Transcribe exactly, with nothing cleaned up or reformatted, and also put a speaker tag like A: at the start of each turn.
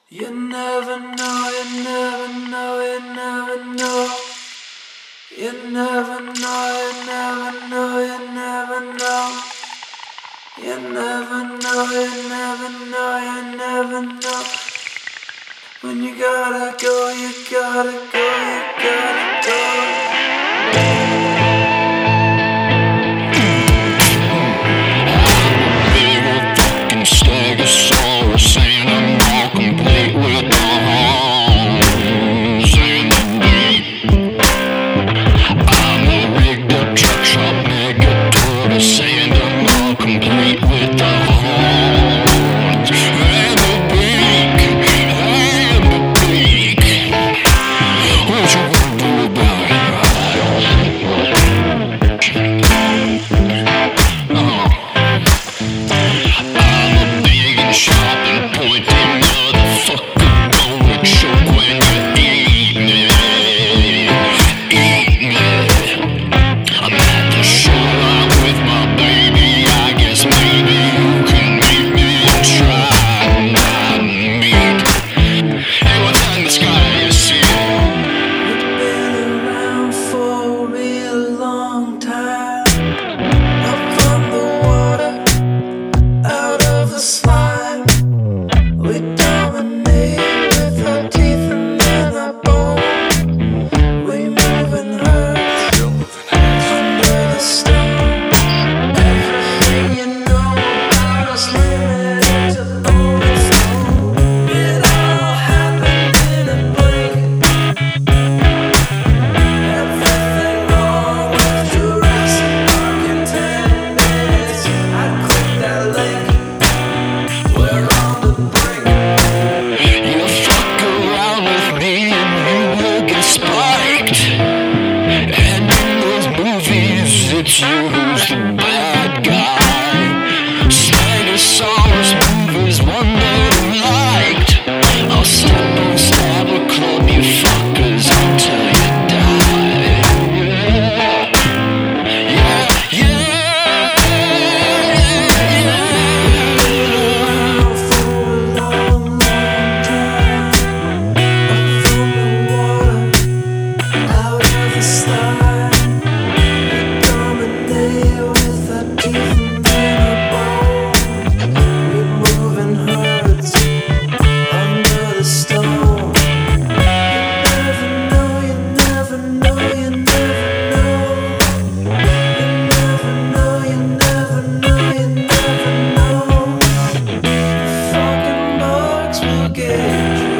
A: You never know, you never know, you never know. You never know, you never know, you never know. You never know, you never know, you never know. When you gotta go, you gotta go, you gotta go.
B: Stegosaurus and I'm all complete with the horns and the beat. I'm a rigged up truck shop nigga tortoise and I'm all complete with the horns and the beak and the beak. What you gonna do about it? Oh. Sharp and pointy motherfucker, gonna choke when you eat me, eat me. I'm at the shoreline with my baby, I guess maybe you can meet me and try my meat. Hey, what's in the sky, you see?
A: We've been around for a real long time. Up from the water, out of the slime. We dominate with our teeth and then our bone. We move and hurt under the stone. Everything you know about us limited to bone and stone. It all happened in a blink. Everything wrong with Jurassic Park in ten minutes. I'd click that link. We're on the brink.
B: You fuck around with me and you will get spiked. And in those movies, it's you who's the bad guy. Stegosaurus movies one day liked. I'll step on Stabber Club, you fuckers, until you die. Yeah, yeah, yeah, yeah.
A: Around for a long, long time. Up from the water, out of the slime. We dominate with our teeth and then our bone. We move in herds under the stone. You never know, you never know, you never know. You never know, you never know, you never know. Fucking bugs will get you.